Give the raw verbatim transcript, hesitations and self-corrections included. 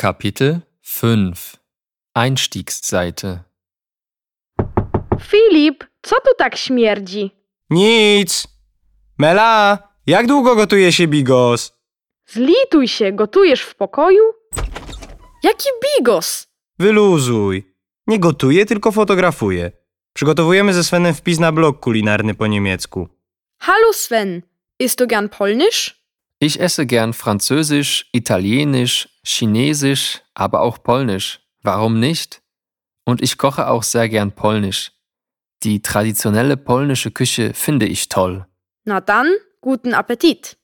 Kapitel fünf. Einstiegsseite. Filip, co tu tak śmierdzi? Nic. Mela, jak długo gotuje się bigos? Zlituj się, gotujesz w pokoju? Jaki bigos? Wyluzuj. Nie gotuję, tylko fotografuję. Przygotowujemy ze Svenem wpis na blog kulinarny po niemiecku. Hallo Sven, isst du gern polnisch? Ich esse gern Französisch, Italienisch, Chinesisch, aber auch Polnisch. Warum nicht? Und ich koche auch sehr gern Polnisch. Die traditionelle polnische Küche finde ich toll. Na dann, guten Appetit.